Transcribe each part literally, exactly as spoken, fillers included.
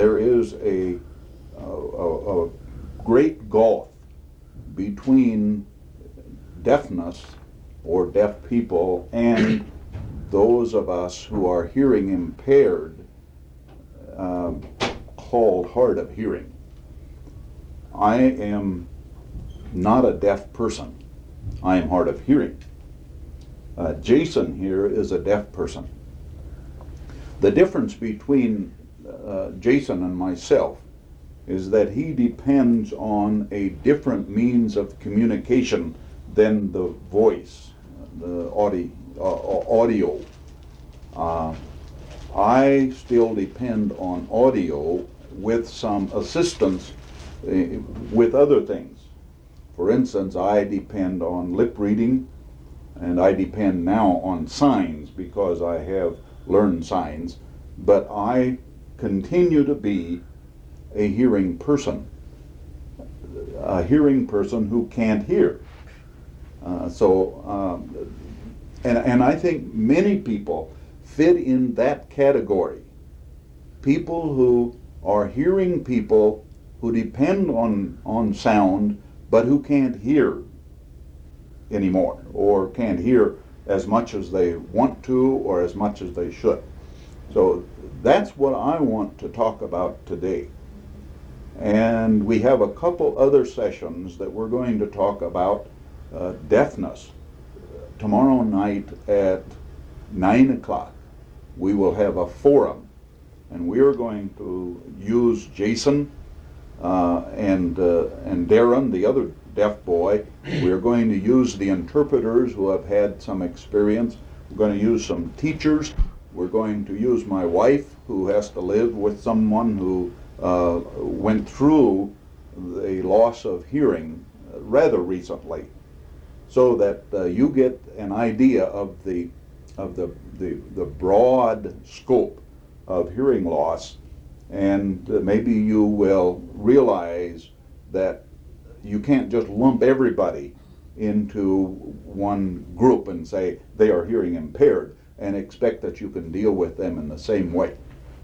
there is a, a, a, a great gulf between deafness or deaf people and those of us who are hearing impaired, um, called hard of hearing. I am not a deaf person. I am hard of hearing. Uh, Jason here is a deaf person. The difference between uh, Jason and myself is that he depends on a different means of communication than the voice, the audio. Uh, audio. Uh, I still depend on audio with some assistance uh, with other things. For instance, I depend on lip reading, and I depend now on signs because I have learned signs, but I continue to be a hearing person, a hearing person who can't hear. Uh, so, um, and, and I think many people fit in that category. People who are hearing people who depend on, on sound, but who can't hear anymore, or can't hear as much as they want to or as much as they should. So that's what I want to talk about today. And we have a couple other sessions that we're going to talk about uh, deafness. Tomorrow night at nine o'clock, we will have a forum, and we are going to use Jason uh, and uh, and Darren, the other deaf boy. We are going to use the interpreters who have had some experience. We're going to use some teachers. We're going to use my wife, who has to live with someone who uh, went through the loss of hearing rather recently, so that uh, you get an idea of the of the, the the broad scope of hearing loss, and uh, maybe you will realize that you can't just lump everybody into one group and say they are hearing impaired and expect that you can deal with them in the same way.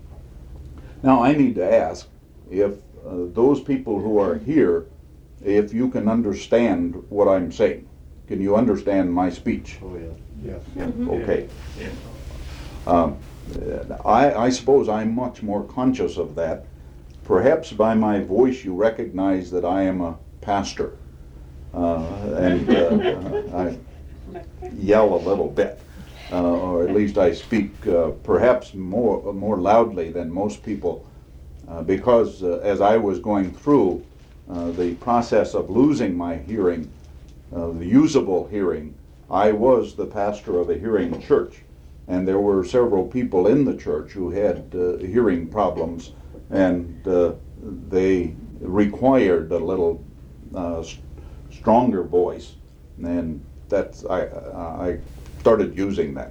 Now I need to ask if uh, those people who are here, if you can understand what I'm saying. Can you understand my speech? Oh, yeah. Yes. Yeah. Okay. Yeah. Um, I, I suppose I'm much more conscious of that. Perhaps by my voice you recognize that I am a pastor, uh, and uh, I yell a little bit, uh, or at least I speak uh, perhaps more more loudly than most people, uh, because uh, as I was going through uh, the process of losing my hearing, uh, the usable hearing, I was the pastor of a hearing church, and there were several people in the church who had uh, hearing problems, and uh, they required a little uh, st- stronger voice, and that's I I started using that.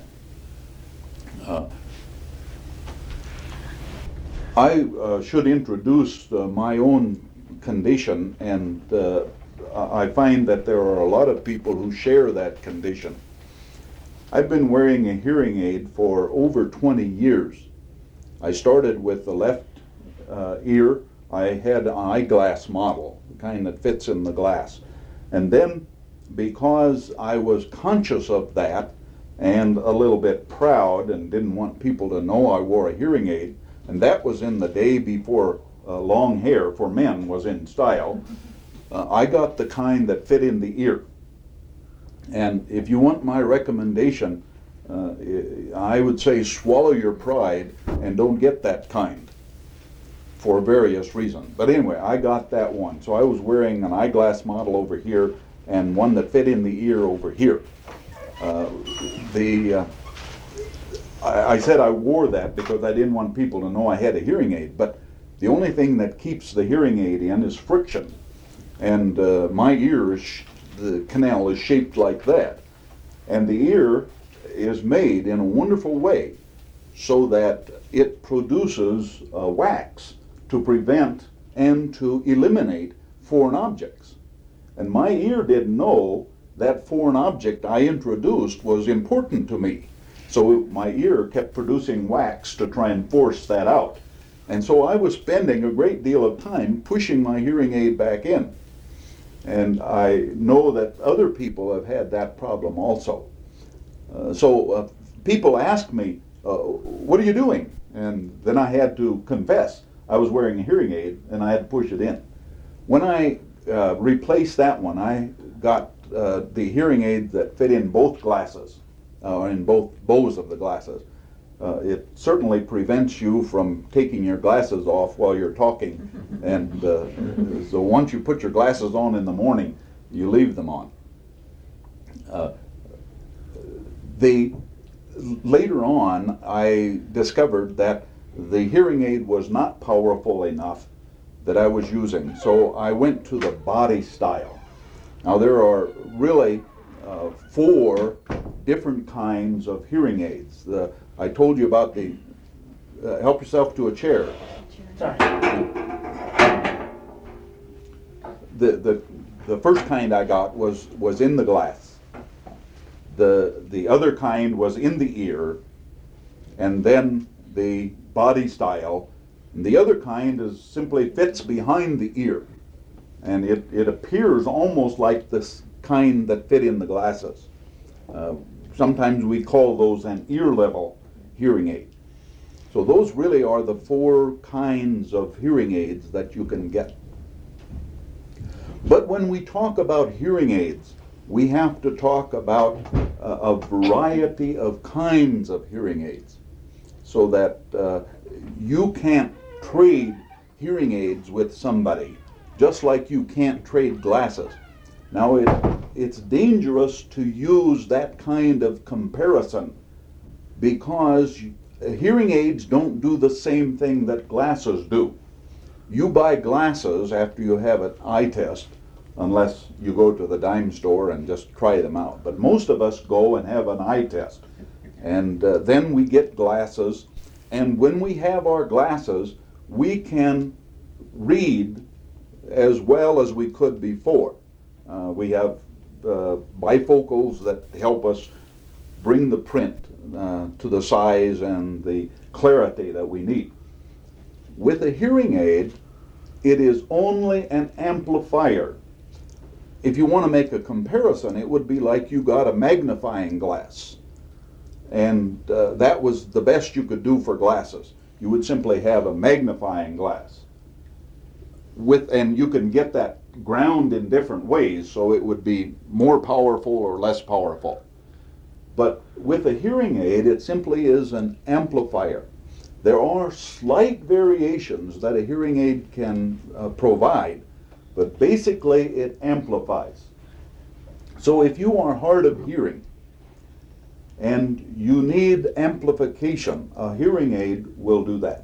Uh, I uh, should introduce uh, my own condition, and uh, I find that there are a lot of people who share that condition. I've been wearing a hearing aid for over twenty years. I started with the left uh, ear. I had an eyeglass model, the kind that fits in the glass. And then, because I was conscious of that and a little bit proud and didn't want people to know I wore a hearing aid, and that was in the day before uh, long hair for men was in style, uh, I got the kind that fit in the ear. And if you want my recommendation, uh, I would say swallow your pride and don't get that kind for various reasons. But anyway, I got that one. So I was wearing an eyeglass model over here and one that fit in the ear over here. Uh, the uh, I, I said I wore that because I didn't want people to know I had a hearing aid, but the only thing that keeps the hearing aid in is friction. And uh, my ear is sh- the canal is shaped like that. And the ear is made in a wonderful way so that it produces uh, wax to prevent and to eliminate foreign objects. And my ear didn't know that foreign object I introduced was important to me. So my ear kept producing wax to try and force that out. And so I was spending a great deal of time pushing my hearing aid back in. And I know that other people have had that problem also. Uh, so uh, people ask me, uh, what are you doing? And then I had to confess I was wearing a hearing aid and I had to push it in. When I uh, replaced that one, I got uh, the hearing aid that fit in both glasses, uh, in both bows of the glasses. Uh, it certainly prevents you from taking your glasses off while you're talking. And uh, so once you put your glasses on in the morning, you leave them on. Uh, the, later on, I discovered that the hearing aid was not powerful enough that I was using. So I went to the body style. Now there are really uh, four different kinds of hearing aids. The I told you about the, uh, help yourself to a chair. Sorry. The, the, the first kind I got was, was in the glass. The, the other kind was in the ear, and then the body style. And the other kind is simply fits behind the ear. And it, it appears almost like this kind that fit in the glasses. Uh, sometimes we call those an ear level hearing aid. So those really are the four kinds of hearing aids that you can get. But when we talk about hearing aids, we have to talk about uh, a variety of kinds of hearing aids, so that uh, you can't trade hearing aids with somebody, just like you can't trade glasses. Now it, it's dangerous to use that kind of comparison, because hearing aids don't do the same thing that glasses do. You buy glasses after you have an eye test, unless you go to the dime store and just try them out. But most of us go and have an eye test. And uh, then we get glasses, and when we have our glasses, we can read as well as we could before. Uh, we have uh, bifocals that help us bring the print uh, to the size and the clarity that we need. With a hearing aid, it is only an amplifier. If you want to make a comparison, it would be like you got a magnifying glass, and uh, that was the best you could do for glasses. You would simply have a magnifying glass. With, and you can get that ground in different ways, so it would be more powerful or less powerful. But with a hearing aid, it simply is an amplifier. There are slight variations that a hearing aid can uh, provide, but basically it amplifies. So if you are hard of hearing and you need amplification, a hearing aid will do that.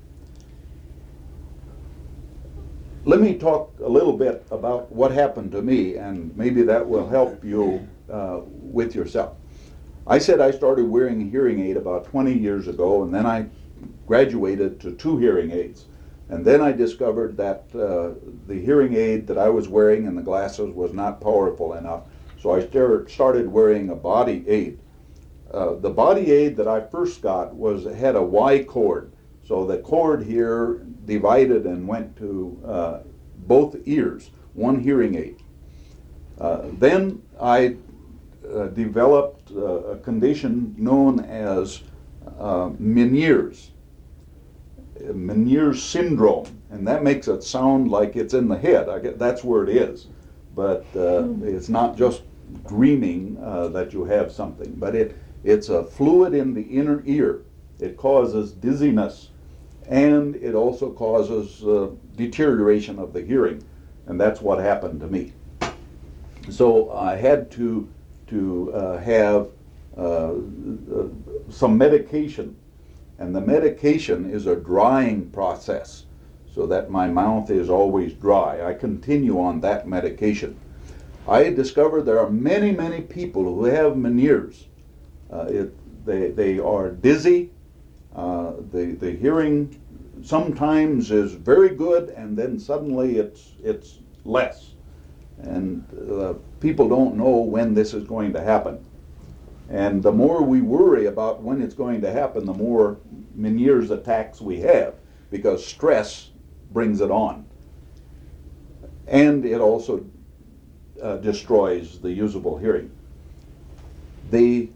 Let me talk a little bit about what happened to me, and maybe that will help you uh, with yourself. I said I started wearing a hearing aid about twenty years ago, and then I graduated to two hearing aids. And then I discovered that uh, the hearing aid that I was wearing and the glasses was not powerful enough, so I started wearing a body aid. Uh, the body aid that I first got was had a Y cord, so the cord here divided and went to uh, both ears, one hearing aid. Uh, then I uh, developed uh, a condition known as uh, Meniere's, Meniere's syndrome, and that makes it sound like it's in the head. I get, that's where it is, but uh, it's not just dreaming uh, that you have something, but it it's a fluid in the inner ear. It causes dizziness, and it also causes uh, deterioration of the hearing, and that's what happened to me. So I had to to uh, have uh, uh, some medication, and the medication is a drying process, so that my mouth is always dry. I continue on that medication. I discovered there are many, many people who have Meniere's. Uh, it, they, they are dizzy. Uh, the, the hearing sometimes is very good, and then suddenly it's, it's less. And uh, people don't know when this is going to happen. And the more we worry about when it's going to happen, the more Meniere's attacks we have. because stress brings it on. And it also uh, destroys the usable hearing. The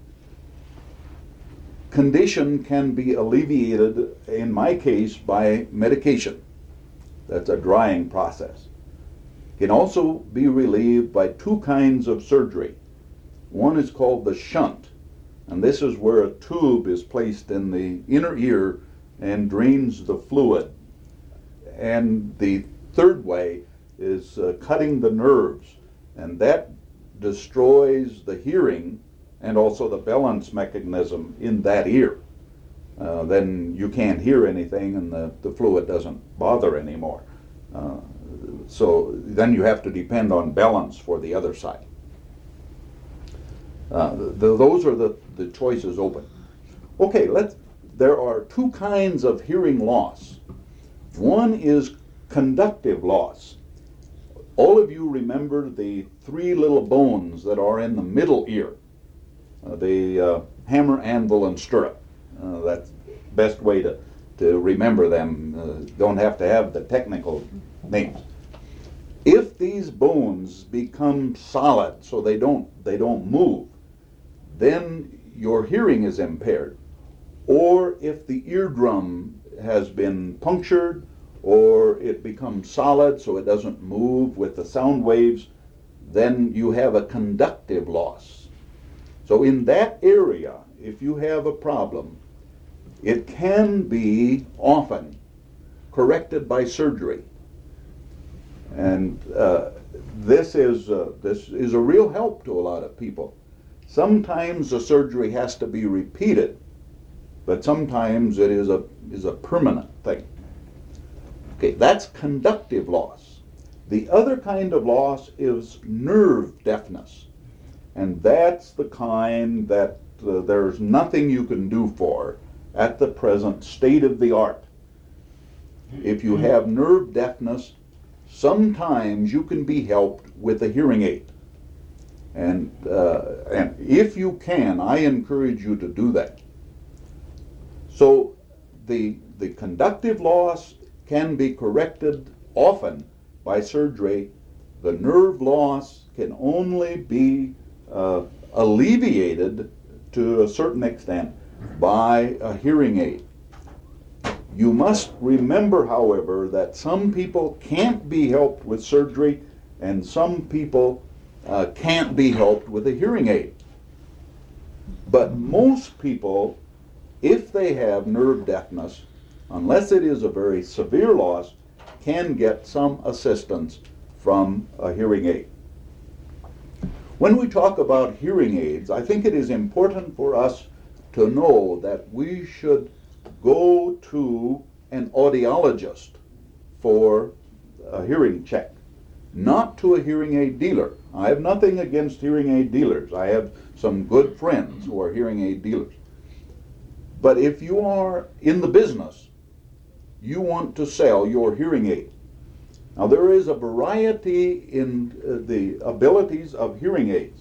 condition can be alleviated, in my case, by medication. That's a drying process. It can also be relieved by two kinds of surgery. One is called the shunt, and this is where a tube is placed in the inner ear and drains the fluid. And the third way is uh, cutting the nerves, and that destroys the hearing and also the balance mechanism in that ear. Uh, then you can't hear anything and the, the fluid doesn't bother anymore. Uh, so then you have to depend on balance for the other side. Uh, the, those are the, the choices open. Okay, let's, there are two kinds of hearing loss. One is conductive loss. All of you remember the three little bones that are in the middle ear, uh, the uh, hammer, anvil, and stirrup. Uh, that's the best way to, to remember them. Uh, don't have to have the technical names. If these bones become solid, so they don't, they don't move, then your hearing is impaired. Or if the eardrum has been punctured, or it becomes solid so it doesn't move with the sound waves, then you have a conductive loss. So in that area, if you have a problem, it can be often corrected by surgery. And uh, this is uh, this is a real help to a lot of people. Sometimes the surgery has to be repeated, but sometimes it is a is a permanent thing. Okay, that's conductive loss. The other kind of loss is nerve deafness, and that's the kind that uh, there's nothing you can do for at the present state of the art. If you have nerve deafness, sometimes you can be helped with a hearing aid. And, uh, and if you can, I encourage you to do that. So the, the conductive loss can be corrected often by surgery. The nerve loss can only be uh, alleviated to a certain extent by a hearing aid. You must remember, however, that some people can't be helped with surgery and some people uh, can't be helped with a hearing aid. But most people, if they have nerve deafness, unless it is a very severe loss, can get some assistance from a hearing aid. When we talk about hearing aids, I think it is important for us to know that we should go to an audiologist for a hearing check, not to a hearing aid dealer. I have nothing against hearing aid dealers. I have some good friends who are hearing aid dealers. But if you are in the business, you want to sell your hearing aid. Now there is a variety in uh, the abilities of hearing aids.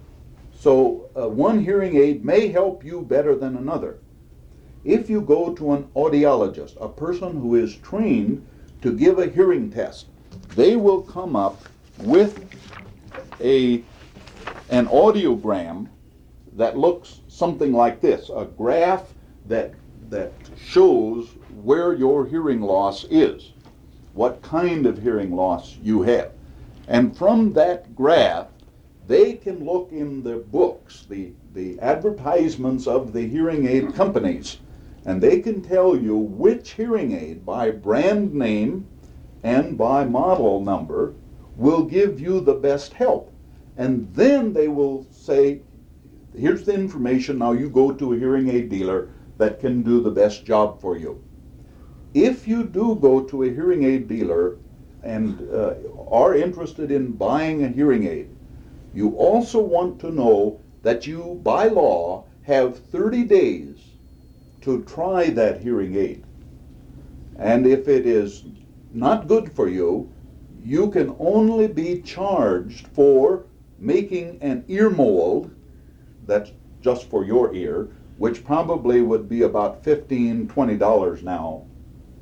So uh, one hearing aid may help you better than another. If you go to an audiologist, a person who is trained to give a hearing test, they will come up with a, an audiogram that looks something like this, a graph that, that shows where your hearing loss is, what kind of hearing loss you have. And from that graph, they can look in the books, the, the advertisements of the hearing aid companies, and they can tell you which hearing aid by brand name and by model number will give you the best help. And then they will say, here's the information, now you go to a hearing aid dealer that can do the best job for you. If you do go to a hearing aid dealer and uh, are interested in buying a hearing aid, you also want to know that you, by law, have thirty days to try that hearing aid. And if it is not good for you, you can only be charged for making an ear mold that's just for your ear, which probably would be about fifteen dollars, twenty dollars now.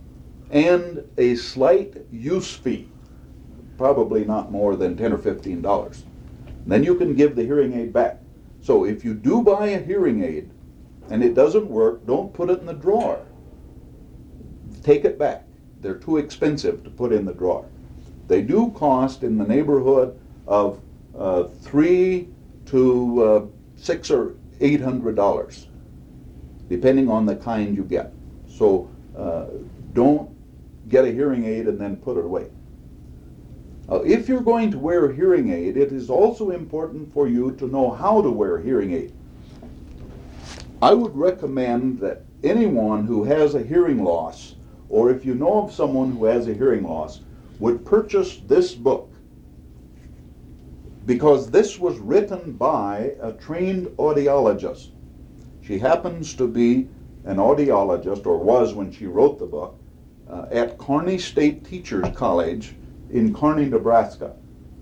and a slight use fee, probably not more than ten or fifteen dollars. Then you can give the hearing aid back. So if you do buy a hearing aid and it doesn't work, don't put it in the drawer. Take it back. They're too expensive to put in the drawer. They do cost in the neighborhood of uh, three to uh, six or eight hundred dollars, depending on the kind you get. So uh, don't get a hearing aid and then put it away. Uh, if you're going to wear a hearing aid, it is also important for you to know how to wear a hearing aid. I would recommend that anyone who has a hearing loss, or if you know of someone who has a hearing loss, would purchase this book, because this was written by a trained audiologist. She happens to be an audiologist, or was when she wrote the book, uh, at Kearney State Teachers College in Kearney, Nebraska.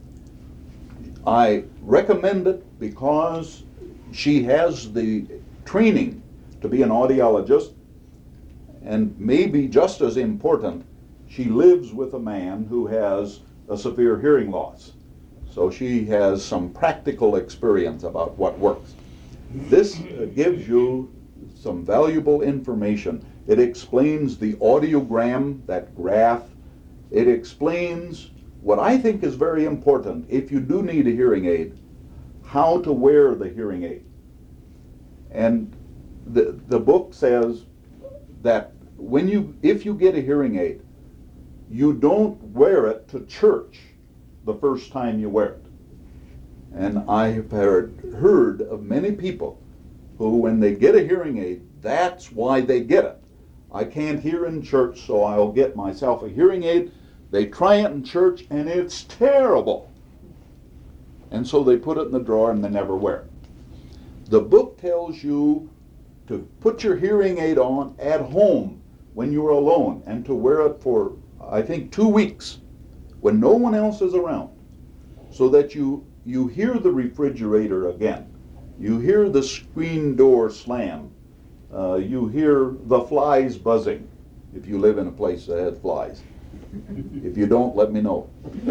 I recommend it because she has the training to be an audiologist, and maybe just as important, she lives with a man who has a severe hearing loss. So she has some practical experience about what works. This uh, gives you some valuable information. It explains the audiogram, that graph. It explains what I think is very important, if you do need a hearing aid, how to wear the hearing aid. And the, the book says that when you, if you get a hearing aid, you don't wear it to church the first time you wear it. And I have heard, heard of many people who, when they get a hearing aid, that's why they get it. I can't hear in church, so I'll get myself a hearing aid. They try it in church, and it's terrible. And so they put it in the drawer, and they never wear it. The book tells you to put your hearing aid on at home when you're alone, and to wear it for, I think, two weeks when no one else is around, so that you, you hear the refrigerator again. You hear the screen door slam. Uh, you hear the flies buzzing, if you live in a place that has flies. If you don't, let me know.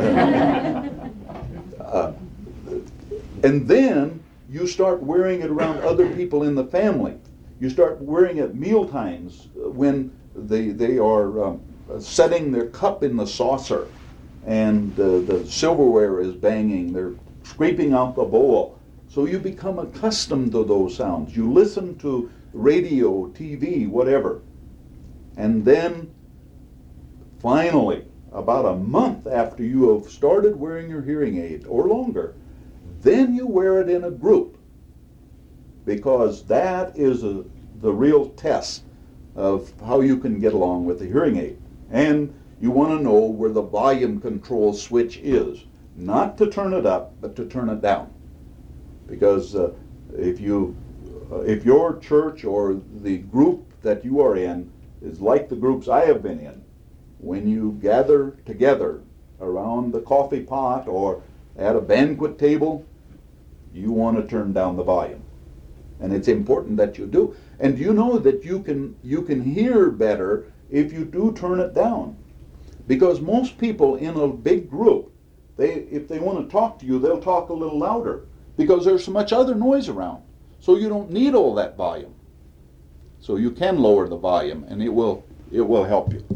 uh, and then you start wearing it around other people in the family. You start wearing it at meal times when they, they are um, setting their cup in the saucer and uh, the silverware is banging. They're scraping out the bowl. So you become accustomed to those sounds. You listen to radio, T V, whatever. And then finally, about a month after you have started wearing your hearing aid, or longer, then you wear it in a group, because that is a, the real test of how you can get along with the hearing aid. And you want to know where the volume control switch is, not to turn it up, but to turn it down. Because uh, if you, uh, if your church or the group that you are in is like the groups I have been in, when you gather together around the coffee pot or at a banquet table, you want to turn down the volume. And it's important that you do. And you know that you can you can hear better if you do turn it down. Because most people in a big group, they if they want to talk to you, they'll talk a little louder, because there's so much other noise around. So you don't need all that volume. So you can lower the volume, and it will it will help you.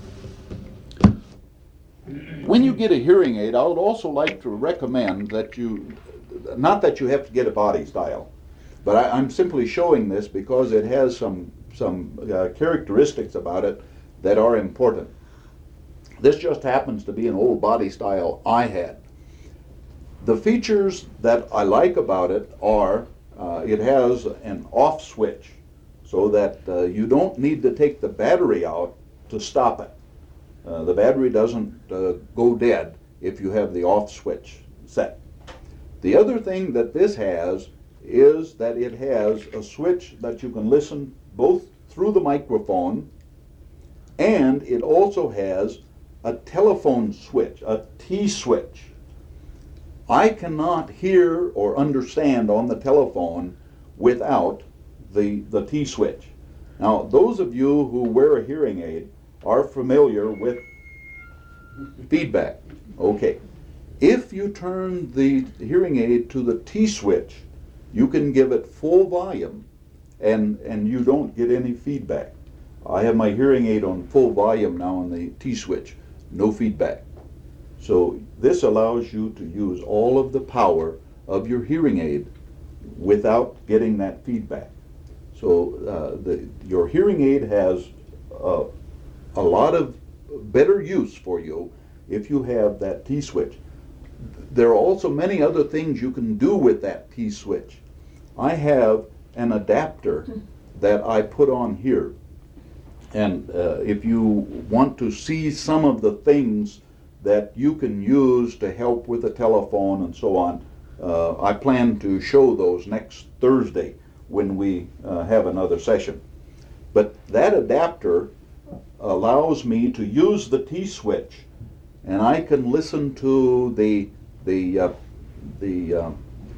When you get a hearing aid, I would also like to recommend that you, not that you have to get a body style, but I, I'm simply showing this because it has some, some uh, characteristics about it that are important. This just happens to be an old body style I had. The features that I like about it are, uh, it has an off switch, so that uh, you don't need to take the battery out to stop it. Uh, the battery doesn't uh, go dead if you have the off switch set. The other thing that this has is that it has a switch that you can listen both through the microphone, and it also has a telephone switch, a T-switch. I cannot hear or understand on the telephone without the, the T-switch. Now, those of you who wear a hearing aid are familiar with feedback. Okay. If you turn the hearing aid to the T-switch, you can give it full volume and, and you don't get any feedback. I have my hearing aid on full volume now on the T-switch, no feedback. So this allows you to use all of the power of your hearing aid without getting that feedback. So uh, the, your hearing aid has uh, a lot of better use for you if you have that T-switch. There are also many other things you can do with that T-switch. I have an adapter that I put on here. And uh, if you want to see some of the things that you can use to help with the telephone and so on, uh, I plan to show those next Thursday when we uh, have another session. But that adapter allows me to use the T-switch, and I can listen to the the uh, the uh,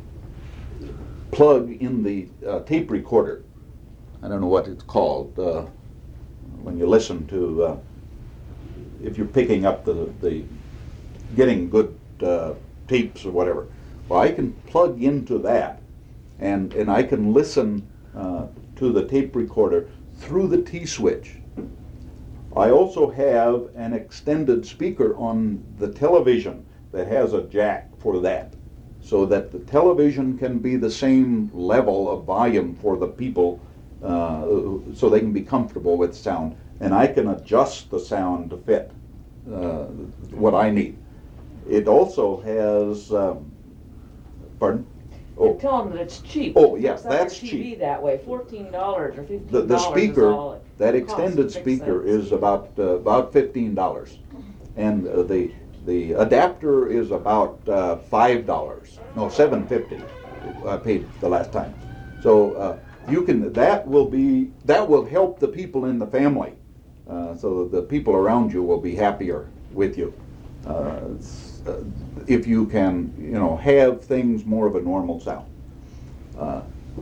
plug in the uh, tape recorder. I don't know what it's called uh, when you listen to uh, if you're picking up the the getting good uh, tapes or whatever. Well, I can plug into that, and and I can listen uh, to the tape recorder through the T-switch. I also have an extended speaker on the television that has a jack for that, so that the television can be the same level of volume for the people, uh, so they can be comfortable with sound, and I can adjust the sound to fit uh, what I need. It also has, um, pardon? Oh. Tell them that it's cheap. Oh, yes, that's T V cheap. That way, fourteen dollars or fifteen The, dollars. the speaker, is all it that extended speaker that. is about uh, about fifteen dollars, and uh, the the adapter is about uh, five dollars. No, seven fifty. I paid the last time. So uh, you can that will be that will help the people in the family, uh, so the people around you will be happier with you. Uh, uh, if you can, you know, have things more of a normal sound. Uh,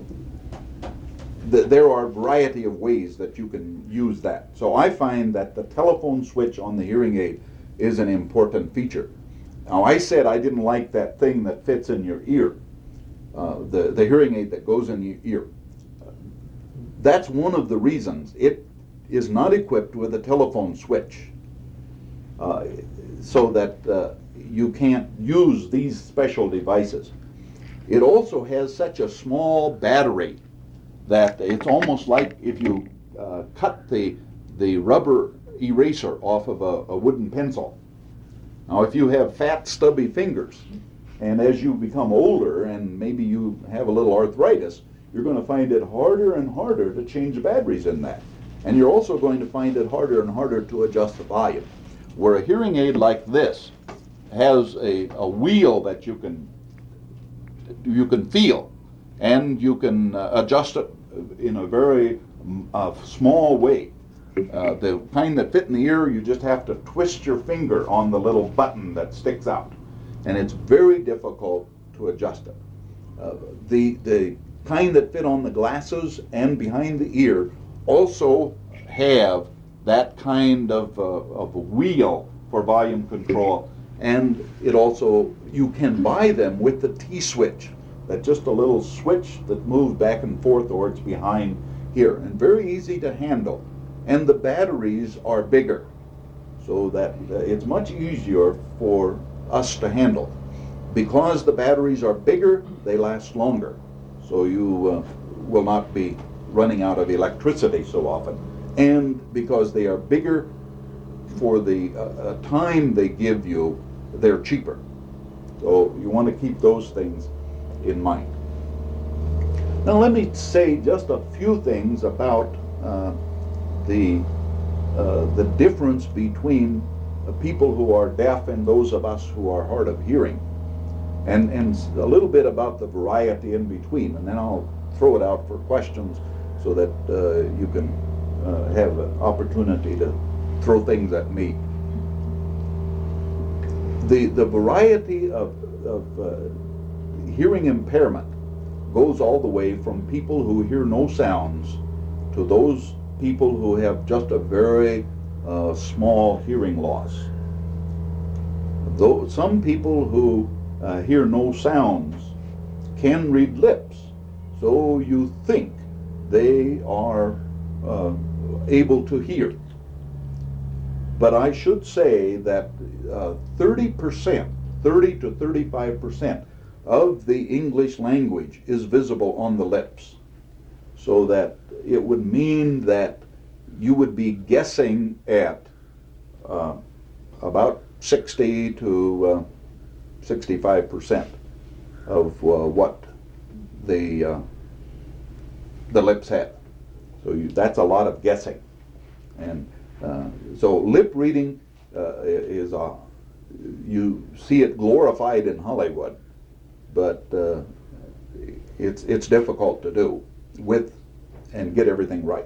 th- there are a variety of ways that you can use that. So I find that the telephone switch on the hearing aid is an important feature. Now, I said I didn't like that thing that fits in your ear, uh, the, the hearing aid that goes in your ear. That's one of the reasons it is not equipped with a telephone switch, uh, so that uh, you can't use these special devices. It also has such a small battery that it's almost like if you uh, cut the, the rubber eraser off of a, a wooden pencil. Now, if you have fat, stubby fingers, and as you become older and maybe you have a little arthritis, you're going to find it harder and harder to change the batteries in that. And you're also going to find it harder and harder to adjust the volume. Where a hearing aid like this has a, a wheel that you can you can feel, and you can uh, adjust it in a very uh, small way. Uh, the kind that fit in the ear, you just have to twist your finger on the little button that sticks out, and it's very difficult to adjust it. Uh, the the kind that fit on the glasses and behind the ear also have that kind of, uh, of a wheel for volume control, and it also, you can buy them with the T-switch. That's just a little switch that moves back and forth, or it's behind here, and very easy to handle. And the batteries are bigger, so that uh, it's much easier for us to handle. Because the batteries are bigger, they last longer, so you uh, will not be running out of electricity so often. And because they are bigger, for the uh, time they give you, they're cheaper. So you want to keep those things in mind. Now let me say just a few things about uh, the uh, the difference between uh, people who are deaf and those of us who are hard of hearing, and and a little bit about the variety in between, and then I'll throw it out for questions so that uh, you can uh, have an opportunity to throw things at me. The the variety of, of uh, hearing impairment goes all the way from people who hear no sounds to those people who have just a very uh, small hearing loss. Though some people who uh, hear no sounds can read lips, so you think they are uh, able to hear. But I should say that uh, thirty percent, thirty to thirty-five percent of the English language is visible on the lips. So that it would mean that you would be guessing at uh, about sixty to uh, sixty-five percent of uh, what the uh, the lips have. So you, that's a lot of guessing, and uh, so lip reading uh, is a you see it glorified in Hollywood, but uh, it's it's difficult to do with and get everything right.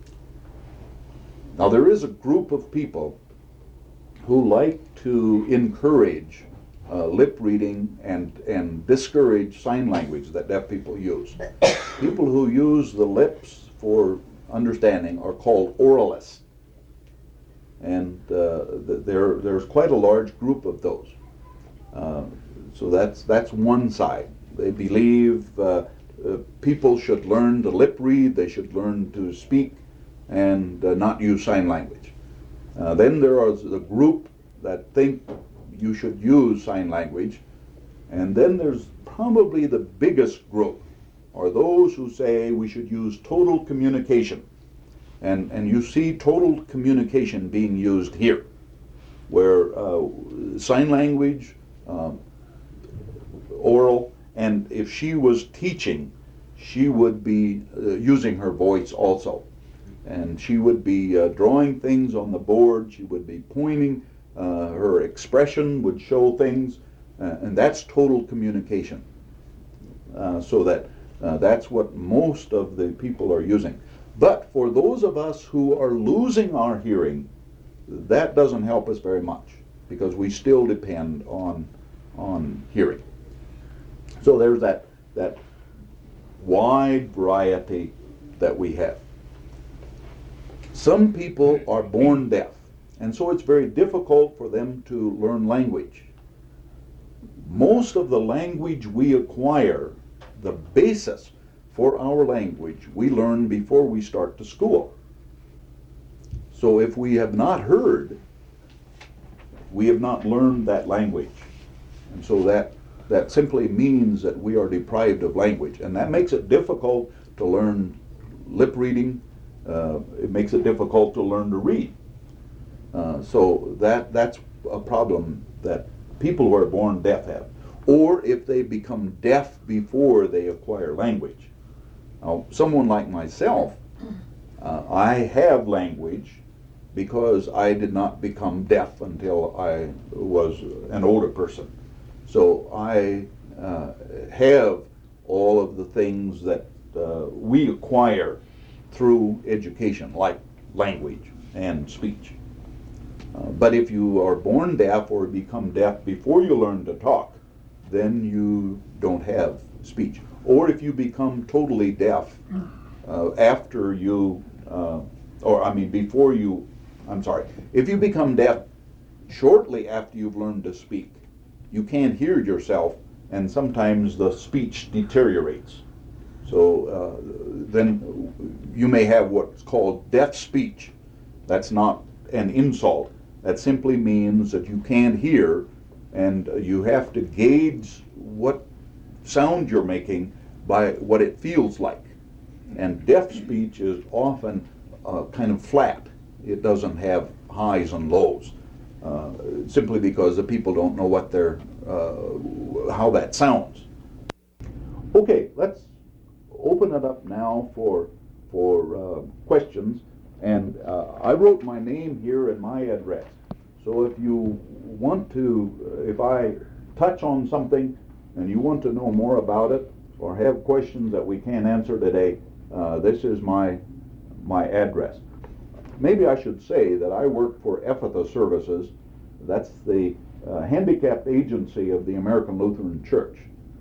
Now there is a group of people who like to encourage uh, lip reading and, and discourage sign language that deaf people use. People who use the lips for understanding are called oralists. And uh, th- there, there's quite a large group of those. Uh, so that's, that's one side. They believe uh, uh, people should learn to lip read, they should learn to speak, and uh, not use sign language. Uh, then there is the group that think you should use sign language, and then there's probably the biggest group, are those who say we should use total communication. And, and you see total communication being used here, where uh, sign language, um, oral, and if she was teaching, she would be uh, using her voice also. And she would be uh, drawing things on the board, she would be pointing, uh, her expression would show things, uh, and that's total communication. Uh, so that uh, that's what most of the people are using. But for those of us who are losing our hearing, that doesn't help us very much, because we still depend on, on hearing. So there's that, that wide variety that we have. Some people are born deaf, and so it's very difficult for them to learn language. Most of the language we acquire, the basis for our language, we learn before we start to school. So if we have not heard, we have not learned that language. And so that, that simply means that we are deprived of language. And that makes it difficult to learn lip reading. Uh, it makes it difficult to learn to read. Uh, so that that's a problem that people who are born deaf have. Or if they become deaf before they acquire language. Now, someone like myself, uh, I have language because I did not become deaf until I was an older person. So I uh, have all of the things that uh, we acquire through education, like language and speech. Uh, but if you are born deaf or become deaf before you learn to talk, then you don't have speech. Or if you become totally deaf uh, after you, uh, or I mean before you, I'm sorry, if you become deaf shortly after you've learned to speak, you can't hear yourself, and sometimes the speech deteriorates. So uh, then you may have what's called deaf speech. That's not an insult. That simply means that you can't hear, and you have to gauge what sound you're making by what it feels like. And deaf speech is often uh, kind of flat. It doesn't have highs and lows, uh, simply because the people don't know what they're, uh, how that sounds. Okay, let's open it up now for for uh, questions, and uh, I wrote my name here and my address. So if you want to, uh, if I touch on something and you want to know more about it or have questions that we can't answer today, uh, this is my my address. Maybe I should say that I work for Ephatha Services. That's the uh, handicapped agency of the American Lutheran Church.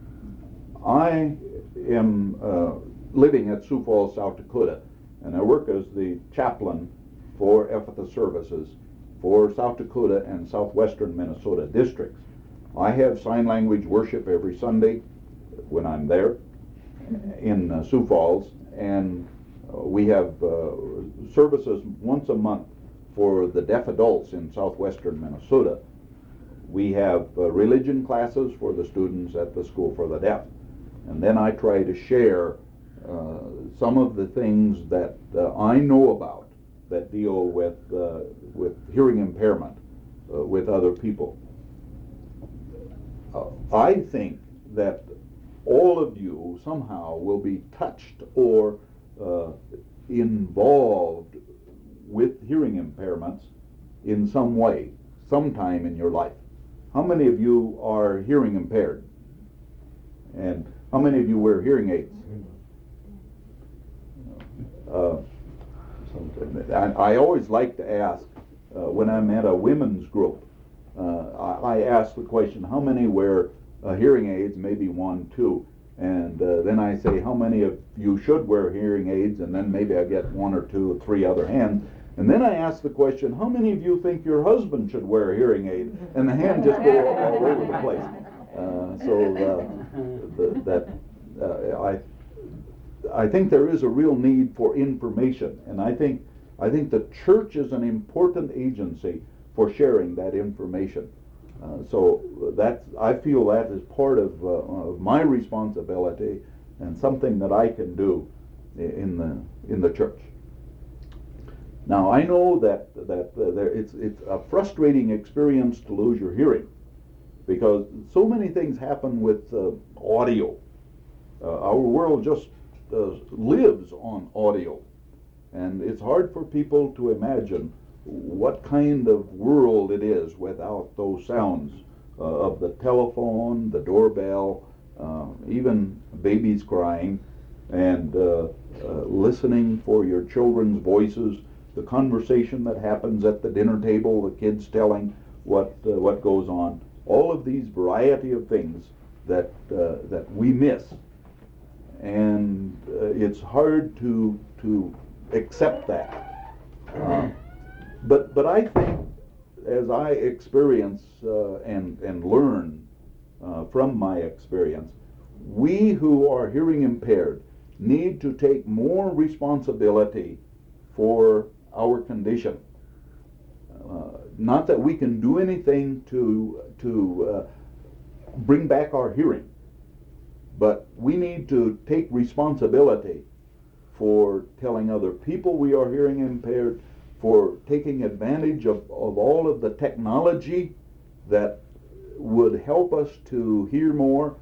I am uh, living at Sioux Falls, South Dakota, and I work as the chaplain for Ephatha services for South Dakota and southwestern Minnesota districts. I have sign language worship every Sunday when I'm there in uh, Sioux Falls, and uh, we have uh, services once a month for the deaf adults in southwestern Minnesota. We have uh, religion classes for the students at the School for the Deaf. And then I try to share uh, some of the things that uh, I know about that deal with, uh, with hearing impairment uh, with other people. Uh, I think that all of you somehow will be touched or uh, involved with hearing impairments in some way, sometime in your life. How many of you are hearing impaired? And how many of you wear hearing aids? Uh, I, I always like to ask, uh, when I'm at a women's group, uh, I, I ask the question, how many wear uh, hearing aids? Maybe one, two. And uh, then I say, how many of you should wear hearing aids? And then maybe I get one or two or three other hands. And then I ask the question, how many of you think your husband should wear a hearing aid? And the hand just go all over the place. Uh, so uh, the, that uh, I I think there is a real need for information, and I think I think the church is an important agency for sharing that information. Uh, so that's I feel that is part of, uh, of my responsibility and something that I can do in the in the church. Now I know that that uh, there, it's it's a frustrating experience to lose your hearing, because so many things happen with uh, audio. Uh, our world just uh, lives on audio, and it's hard for people to imagine what kind of world it is without those sounds uh, of the telephone, the doorbell, uh, even babies crying, and uh, uh, listening for your children's voices, the conversation that happens at the dinner table, the kids telling what uh, what goes on. All of these variety of things that uh, that we miss, and uh, it's hard to to accept that. Uh, but but I think, as I experience uh, and and learn uh, from my experience, we who are hearing impaired need to take more responsibility for our condition. Uh, not that we can do anything to to uh, bring back our hearing, but we need to take responsibility for telling other people we are hearing impaired, for taking advantage of, of all of the technology that would help us to hear more,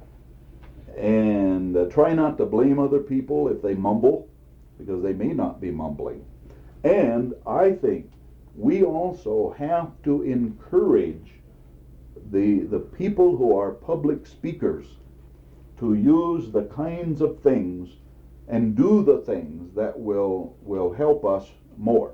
and uh, try not to blame other people if they mumble, because they may not be mumbling. And I think we also have to encourage the the people who are public speakers to use the kinds of things and do the things that will will help us more.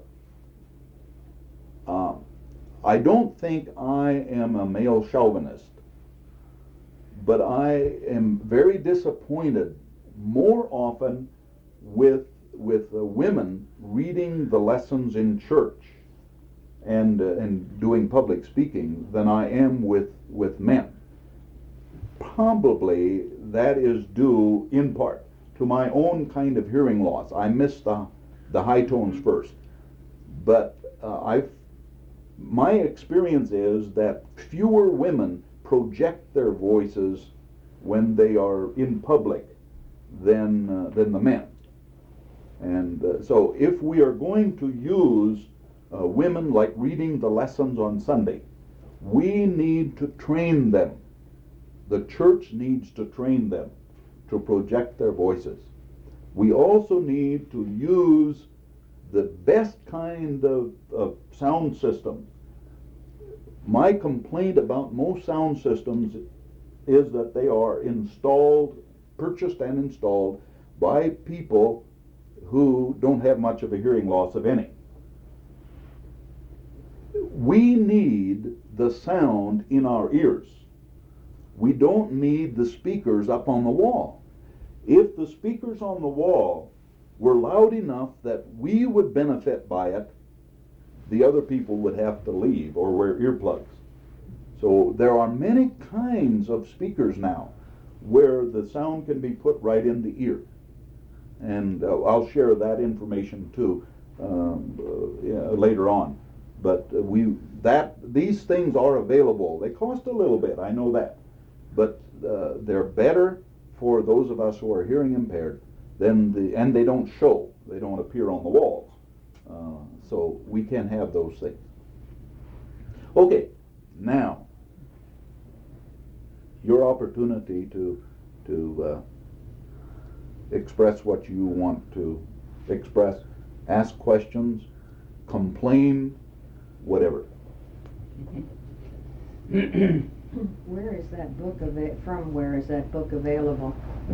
Um, I don't think I am a male chauvinist, but I am very disappointed more often with with uh, women reading the lessons in church and uh, and doing public speaking than I am with with men. Probably that is due in part to my own kind of hearing loss. I miss the the high tones first, but uh, I've my experience is that fewer women project their voices when they are in public than uh, than the men. And uh, so if we are going to use uh, women like reading the lessons on Sunday, we need to train them. The church needs to train them to project their voices. We also need to use the best kind of, of sound system. My complaint about most sound systems is that they are installed, purchased and installed by people who don't have much of a hearing loss of any. We need the sound in our ears. We don't need the speakers up on the wall. If the speakers on the wall were loud enough that we would benefit by it, the other people would have to leave or wear earplugs. So there are many kinds of speakers now where the sound can be put right in the ear. And uh, I'll share that information too um, uh, yeah, later on. But uh, we that these things are available. They cost a little bit, I know that, but uh, they're better for those of us who are hearing impaired than the and they don't show. They don't appear on the walls. Uh, so we can have those things. Okay, now your opportunity to to uh, express what you want to express, ask questions, complain, whatever. Where is that book ava- from? Where is that book available?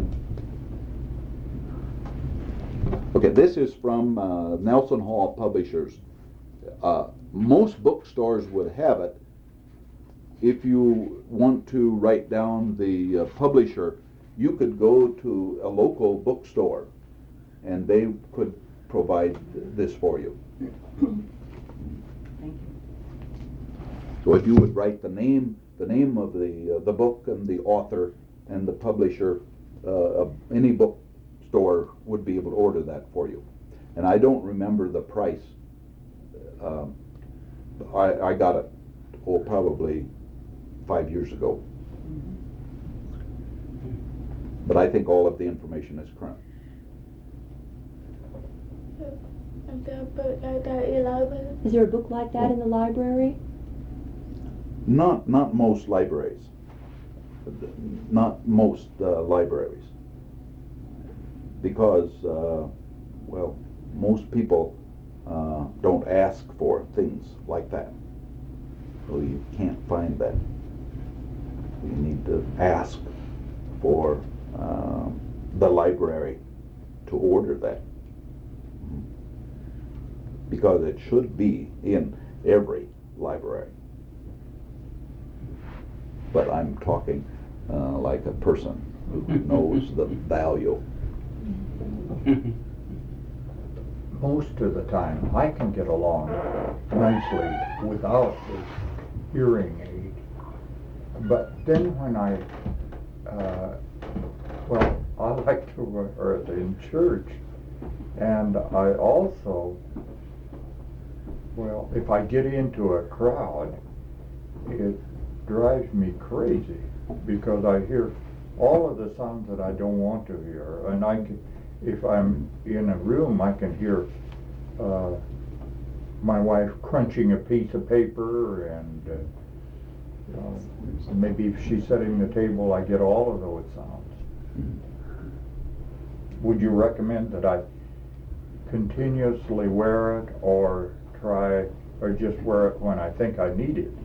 Okay, this is from uh, Nelson Hall Publishers. Uh, most bookstores would have it. If you want to write down the uh, publisher, you could go to a local bookstore and they could provide this for you. Thank you. So if you would write the name, the name of the uh, the book and the author and the publisher, uh, of any bookstore would be able to order that for you. And I don't remember the price. Um, I, I got it, oh, probably five years ago. But I think all of the information is current. Is there a book like that in the library? Not not most libraries. Not most uh, libraries. Because, uh, well, most people uh, don't ask for things like that. So you can't find that. You need to ask for uh, the library to order that. Because it should be in every library. But I'm talking uh, like a person who knows the value. Most of the time, I can get along nicely without this hearing aid. But then when I, uh, well, I like to wear it in church, and I also, well, if I get into a crowd, it drives me crazy because I hear all of the sounds that I don't want to hear, and I can, if I'm in a room, I can hear uh, my wife crunching a piece of paper, and uh, uh, maybe if she's setting the table, I get all of those sounds. Would you recommend that I continuously wear it, or try, or just wear it when I think I need it?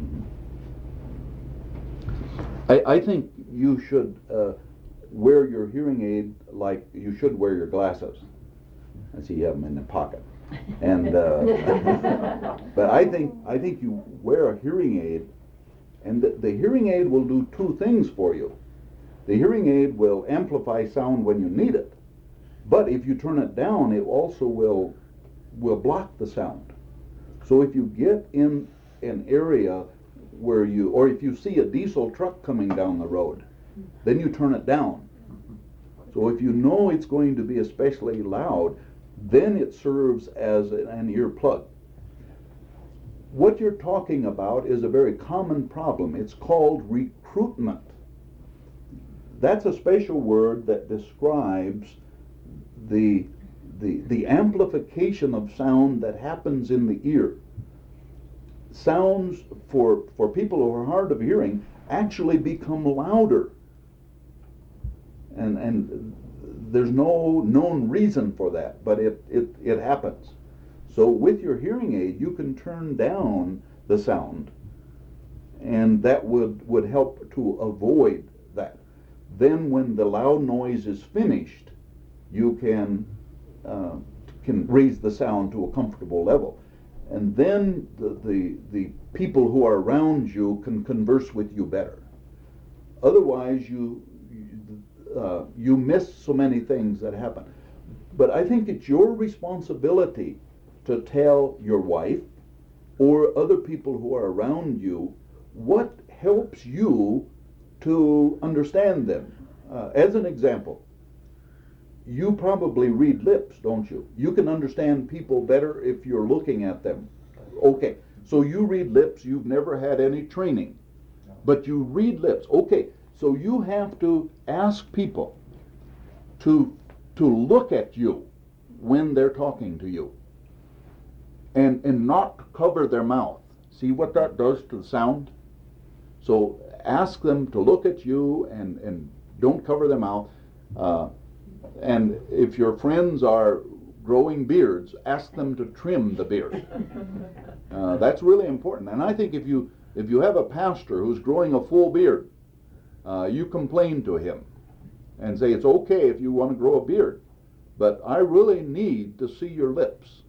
I, I think you should uh, wear your hearing aid like you should wear your glasses. I see you have them in the pocket. And uh, but I think I think you wear a hearing aid, and the, the hearing aid will do two things for you. The hearing aid will amplify sound when you need it, but if you turn it down, it also will will block the sound. So if you get in an area where you, or if you see a diesel truck coming down the road, then you turn it down. So if you know it's going to be especially loud, then it serves as an ear plug. What you're talking about is a very common problem. It's called recruitment. That's a special word that describes the, the, the amplification of sound that happens in the ear. Sounds for, for people who are hard of hearing actually become louder. And, and there's no known reason for that, but it, it, it happens. So with your hearing aid, you can turn down the sound, and that would, would help to avoid that. Then when the loud noise is finished, you can, uh, can raise the sound to a comfortable level. And then the, the, the people who are around you can converse with you better. Otherwise, you, uh, you miss so many things that happen. But I think it's your responsibility to tell your wife, or other people who are around you, what helps you to understand them? Uh, as an example, you probably read lips, don't you? You can understand people better if you're looking at them. Okay, so you read lips, you've never had any training, but you read lips. Okay, so you have to ask people to to look at you when they're talking to you, and and not cover their mouth. See what that does to the sound? So ask them to look at you and, and don't cover their mouth. Uh, and if your friends are growing beards, ask them to trim the beard. Uh, that's really important. And I think if you if you have a pastor who's growing a full beard, uh, you complain to him and say it's okay if you want to grow a beard, but I really need to see your lips.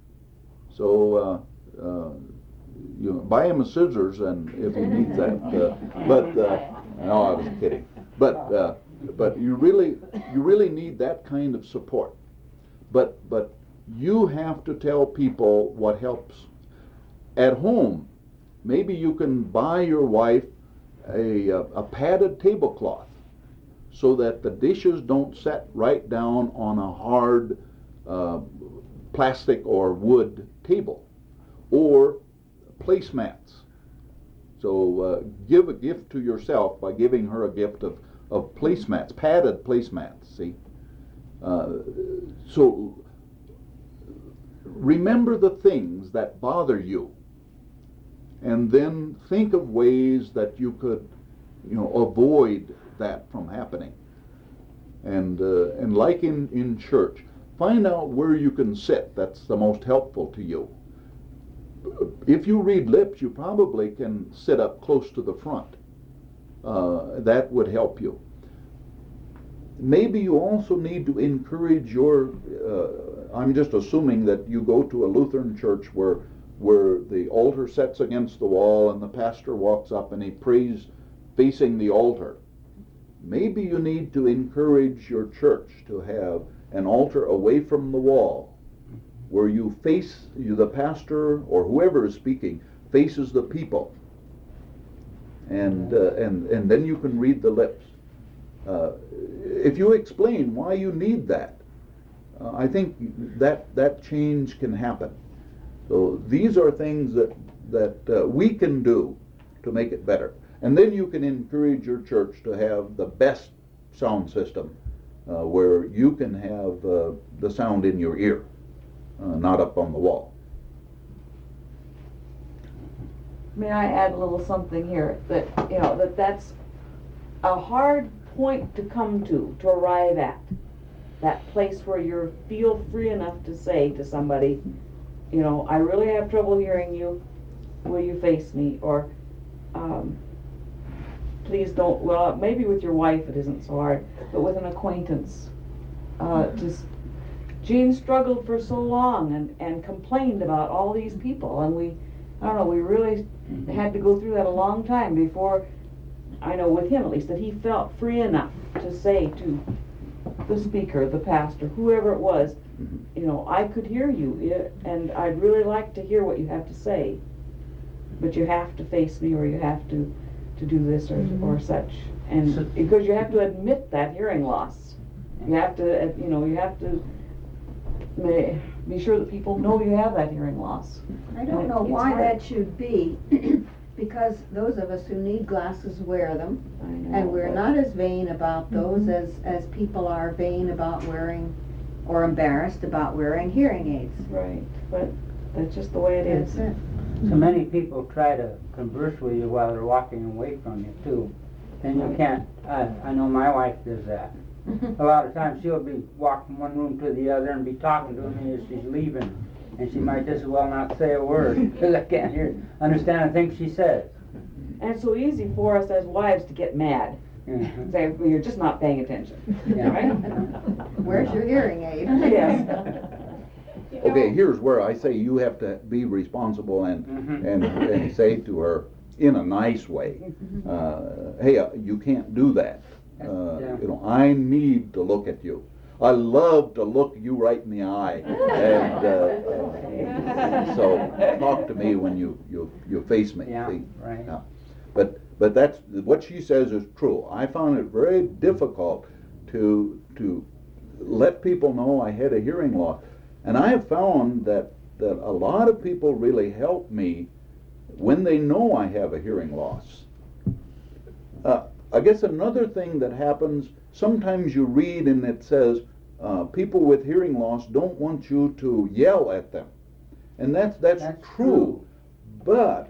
So uh, uh, you know, buy him a scissors, and if he needs that. Uh, but uh, no, I was kidding. But uh, but you really you really need that kind of support. But but you have to tell people what helps. At home, maybe you can buy your wife a a, a padded tablecloth, so that the dishes don't set right down on a hard uh, plastic or wood table, or placemats. So uh, give a gift to yourself by giving her a gift of, of placemats, padded placemats, see? Uh, so remember the things that bother you, and then think of ways that you could, you know, avoid that from happening. And uh, and like in, in church, find out where you can sit that's the most helpful to you. If you read lips, you probably can sit up close to the front. Uh, that would help you. Maybe you also need to encourage your, uh, I'm just assuming that you go to a Lutheran church where where the altar sets against the wall and the pastor walks up and he prays facing the altar. Maybe you need to encourage your church to have an altar away from the wall, where you face, you, the pastor or whoever is speaking, faces the people, and uh, and and then you can read the lips. Uh, if you explain why you need that, uh, I think that that change can happen. So these are things that that uh, we can do to make it better, and then you can encourage your church to have the best sound system, uh, where you can have uh, the sound in your ear. Uh, not up on the wall. May I add a little something here, that, you know, that that's a hard point to come to, to arrive at. That place where you feel free enough to say to somebody, you know, I really have trouble hearing you, will you face me? Or, um, please don't, well, maybe with your wife it isn't so hard, but with an acquaintance, uh, just, Jean struggled for so long and, and complained about all these people, and we, I don't know, we really had to go through that a long time before, I know with him at least, that he felt free enough to say to the speaker, the pastor, whoever it was, you know, I could hear you, and I'd really like to hear what you have to say, but you have to face me, or you have to, to do this or, mm-hmm. or such, and because you have to admit that hearing loss. You have to, you know, you have to May, be sure that people know you have that hearing loss. I don't know why that should be, because those of us who need glasses wear them, know, and we're not as vain about those mm-hmm. as, as people are vain about wearing, or embarrassed about wearing hearing aids. Right, but that's just the way it is. That's it. So many people try to converse with you while they're walking away from you too, and you can't. I, I know my wife does that. A lot of times she'll be walking one room to the other and be talking to me as she's leaving, and she might just as well not say a word because I can't hear, understand a thing she says. And it's so easy for us as wives to get mad. Mm-hmm. Say, well, you're just not paying attention. Yeah. Right? Where's your hearing aid? Yes. Okay, here's where I say you have to be responsible and Mm-hmm. and, and say to her in a nice way, uh, hey, uh, you can't do that. Uh, Yeah. You know, I need to look at you. I love to look you right in the eye. And uh, so talk to me when you, you, you face me. Yeah, see? right. Yeah. But but that's what she says is true. I found it very difficult to to let people know I had a hearing loss, and I have found that that a lot of people really help me when they know I have a hearing loss. Uh, I guess another thing that happens, sometimes you read and it says uh, people with hearing loss don't want you to yell at them, and that's that's, That's true. true. But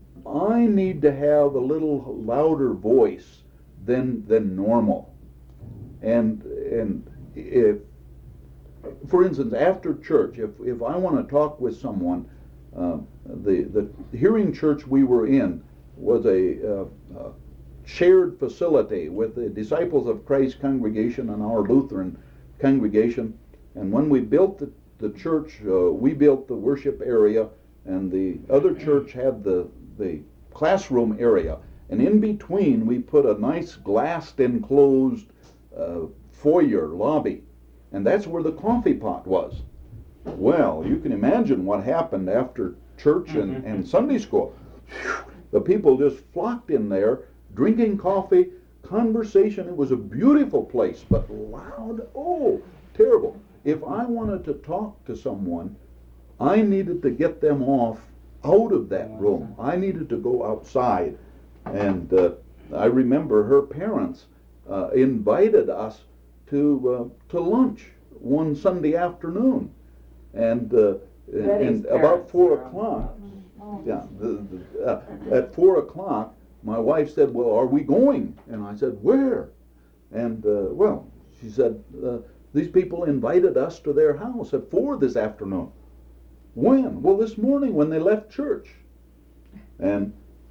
I need to have a little louder voice than than normal. And and if, for instance, after church, if if I want to talk with someone, uh, the the hearing church we were in was a, uh, a shared facility with the Disciples of Christ congregation and our Lutheran congregation. And when we built the, the church, uh, we built the worship area, and the other church had the the classroom area, and in between we put a nice glassed enclosed uh, foyer lobby, and that's where the coffee pot was. Well, you can imagine what happened after church and, and Sunday school. The people just flocked in there, drinking coffee, conversation. It was a beautiful place, but loud, oh, terrible. If I wanted to talk to someone, I needed to get them off out of that room. I needed to go outside. And uh, I remember her parents uh, invited us to uh, to lunch one Sunday afternoon, and uh, and about four o'clock. Yeah, the, the, uh, at four o'clock, my wife said, "Well, are we going?" And I said, "Where?" And uh, well, she said, uh, "These people invited us to their house at four this afternoon." When? Well, this morning when they left church. And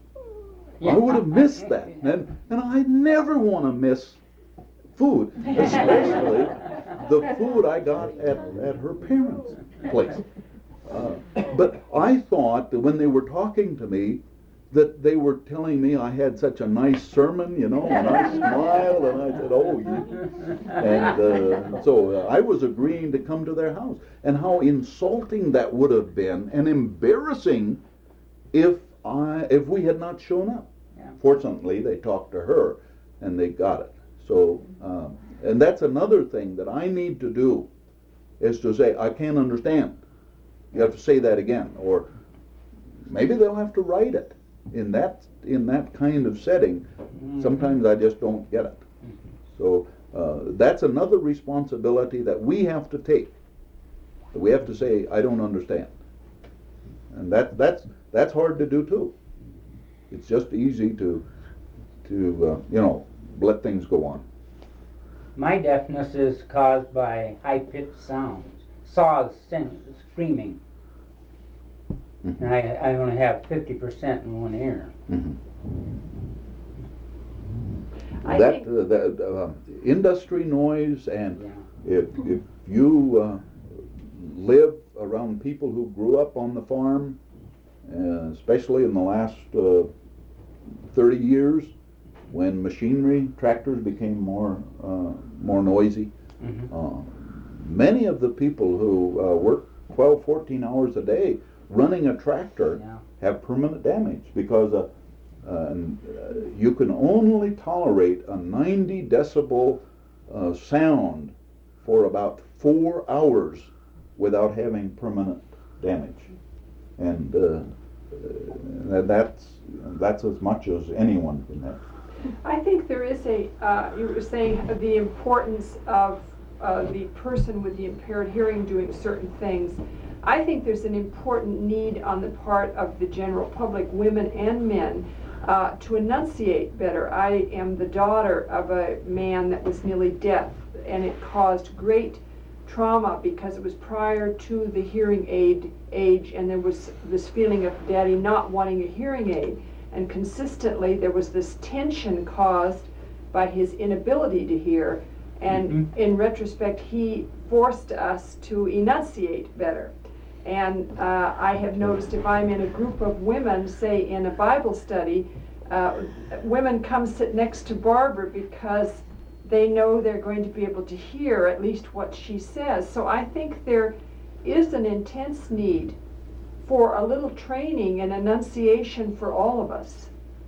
I would have missed that. And, and I never want to miss food, especially the food I got at, at her parents' place. Uh, but I thought that when they were talking to me, that they were telling me I had such a nice sermon, you know, and I smiled, and I said, "Oh, you." And uh, so uh, I was agreeing to come to their house. And how insulting that would have been, and embarrassing if I if we had not shown up. Yeah. Fortunately, they talked to her, and they got it. So, um, and that's another thing that I need to do, is to say, "I can't understand." You have to say that again, or maybe they'll have to write it. In that in that kind of setting, sometimes I just don't get it. So uh, that's another responsibility that we have to take. We have to say, "I don't understand," and that that's that's hard to do too. It's just easy to to uh, you know let things go on. My deafness is caused by high-pitched sounds, saws, sing, screaming. Mm-hmm. And I, I only have fifty percent in one ear. Mm-hmm. I That think- uh, the uh, industry noise, and Yeah. if if you uh, live around people who grew up on the farm, uh, especially in the last uh, thirty years, when machinery, tractors became more uh, more noisy, Mm-hmm. uh, many of the people who uh, work twelve, fourteen hours a day running a tractor Yeah. have permanent damage, because uh, uh, and, uh, you can only tolerate a ninety decibel uh, sound for about four hours without having permanent damage, and uh, uh, that's that's as much as anyone can have. I think there is a, uh, you were saying the importance of uh, the person with the impaired hearing doing certain things. I think there's an important need on the part of the general public, women and men, uh, to enunciate better. I am the daughter of a man that was nearly deaf, and it caused great trauma because it was prior to the hearing aid age, and there was this feeling of daddy not wanting a hearing aid. And consistently there was this tension caused by his inability to hear, and Mhm. in retrospect he forced us to enunciate better. And uh, I have noticed if I'm in a group of women, say in a Bible study, uh, women come sit next to Barbara because they know they're going to be able to hear at least what she says. So I think there is an intense need for a little training and enunciation for all of us.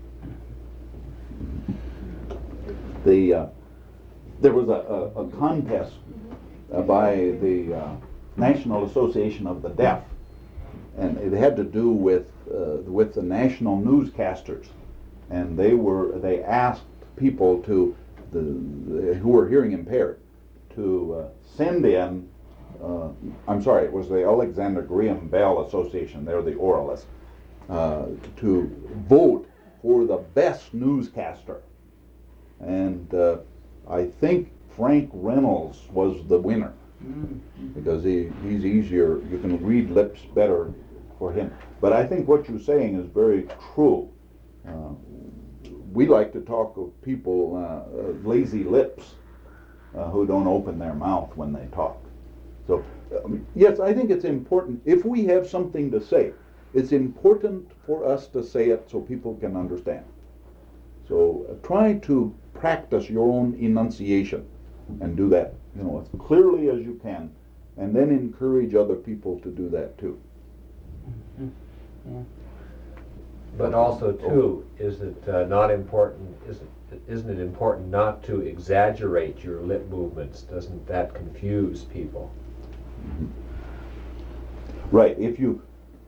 The, uh, there was a, a, a contest uh, by the uh, National Association of the Deaf, and it had to do with uh, with the national newscasters, and they were they asked people to the, the who were hearing impaired to uh, send in. Uh, I'm sorry, it was the Alexander Graham Bell Association. They're the oralists uh, to vote for the best newscaster, and uh, I think Frank Reynolds was the winner. Because he, he's easier, you can read lips better for him. But I think what you're saying is very true. Uh, we like to talk of people, uh, uh, lazy lips, uh, who don't open their mouth when they talk. So, um, yes, I think it's important. If we have something to say, it's important for us to say it so people can understand. So uh, try to practice your own enunciation and do that, you know, as clearly as you can, and then encourage other people to do that too. Yeah. But also too, is it uh, not important, isn't, isn't it important not to exaggerate your lip movements? Doesn't that confuse people? Mm-hmm. Right, if you,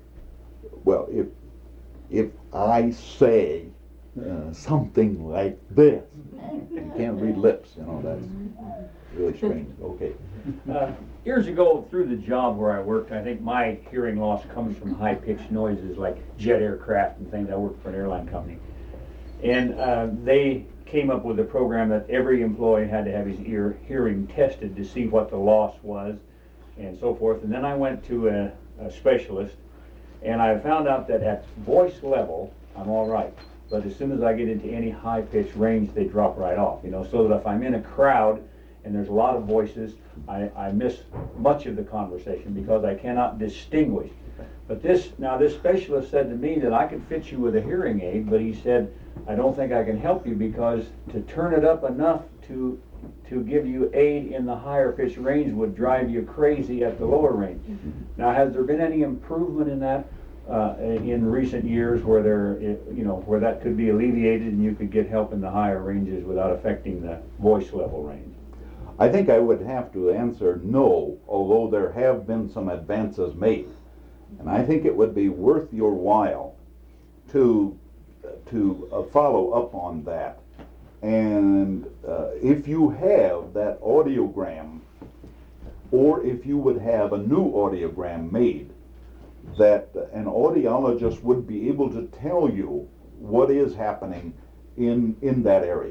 well, if, if I say uh, something like this, you can't read lips, you know, that's really strange. Okay. Uh, years ago, through the job where I worked, I think my hearing loss comes from high-pitched noises like jet aircraft and things. I worked for an airline company. And uh, they came up with a program that every employee had to have his ear hearing tested to see what the loss was and so forth. And then I went to a, a specialist, and I found out that at voice level, I'm all right. But as soon as I get into any high-pitched range, they drop right off, you know, so that if I'm in a crowd and there's a lot of voices, I, I miss much of the conversation because I cannot distinguish. But this, now this specialist said to me that I could fit you with a hearing aid, but he said, I don't think I can help you because to turn it up enough to to give you aid in the higher pitch range would drive you crazy at the lower range. Now, has there been any improvement in that uh, in recent years where there, you know, where that could be alleviated and you could get help in the higher ranges without affecting the voice level range? I think I would have to answer no, although there have been some advances made. And I think it would be worth your while to, to uh, follow up on that. And uh, if you have that audiogram, or if you would have a new audiogram made, that an audiologist would be able to tell you what is happening in, in that area.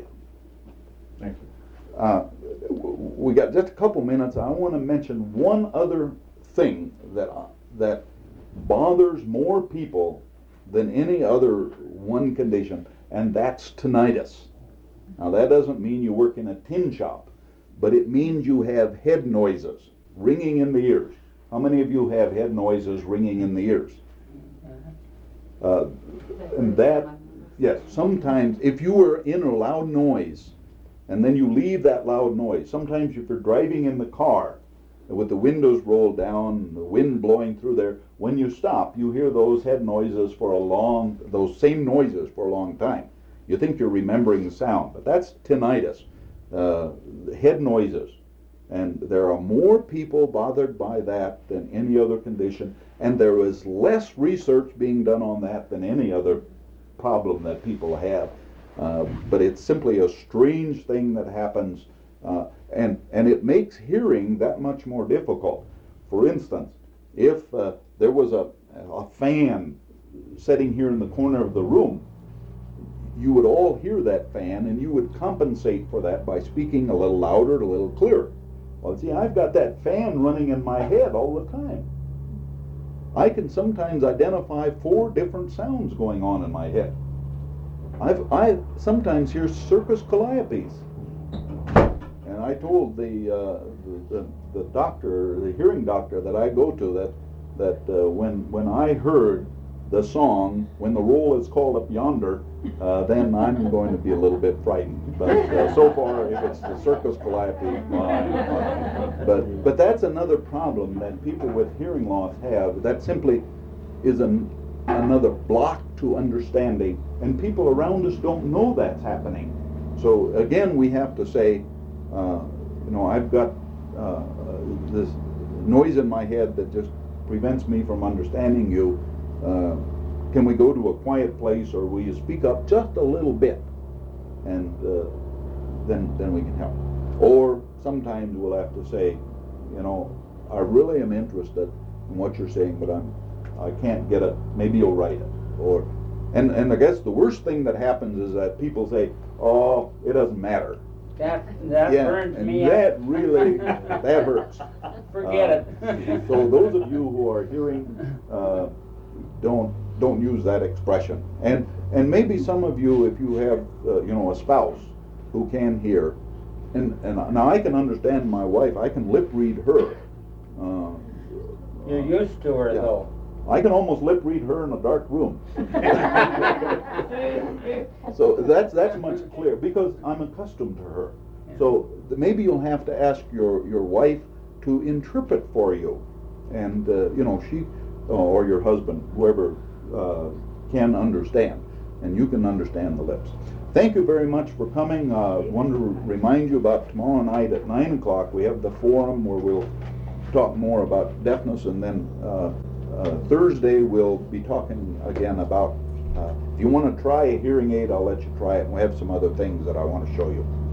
Thank you. Uh, we got just a couple minutes. I want to mention one other thing that uh, that bothers more people than any other one condition, and that's tinnitus. Now that doesn't mean you work in a tin shop, but it means you have head noises ringing in the ears. How many of you have head noises ringing in the ears? Uh, and that, yes, sometimes if you were in a loud noise and then you leave that loud noise, sometimes if you're driving in the car with the windows rolled down, the wind blowing through there, when you stop, you hear those head noises for a long, those same noises for a long time. You think you're remembering the sound, but that's tinnitus, uh, head noises. And there are more people bothered by that than any other condition, and there is less research being done on that than any other problem that people have. Uh, but it's simply a strange thing that happens, uh, and, and it makes hearing that much more difficult. For instance, if uh, there was a, a fan sitting here in the corner of the room, you would all hear that fan, and you would compensate for that by speaking a little louder, a little clearer. Well, see, I've got that fan running in my head all the time. I can sometimes identify four different sounds going on in my head. I've, I sometimes hear Circus Calliope's. And I told the, uh, the, the, the doctor, the hearing doctor that I go to, that, that uh, when, when I heard the song, when the roll is called up yonder, uh, then I'm going to be a little bit frightened. But uh, so far, if it's the Circus Calliope, fine, fine. But, but that's another problem that people with hearing loss have. That simply is an, another block to understanding, and people around us don't know that's happening. So again, we have to say, uh, you know, I've got uh, this noise in my head that just prevents me from understanding you. Uh, can we go to a quiet place, or will you speak up just a little bit, and uh, then then we can help. Or sometimes we'll have to say, you know, I really am interested in what you're saying, but I'm I can't get it. Maybe you'll write it. Or and and I guess the worst thing that happens is that people say, oh, it doesn't matter. That, that yeah, burns and me up. that really that hurts. Forget Uh, it. So those of you who are hearing, uh, don't don't use that expression. And and maybe some of you, if you have uh, you know a spouse who can hear, and and now I can understand my wife. I can lip read her. Uh, You're used to her yeah. though. I can almost lip read her in a dark room. So that's that's much clearer because I'm accustomed to her. So th- maybe you'll have to ask your, your wife to interpret for you, and uh, you know she or your husband, whoever uh, can understand, and you can understand the lips. Thank you very much for coming. I uh, want to remind you about tomorrow night at nine o'clock. We have the forum where we'll talk more about deafness, and then uh, uh, Thursday we'll be talking again about. Uh, if you want to try a hearing aid, I'll let you try it, and we have some other things that I want to show you.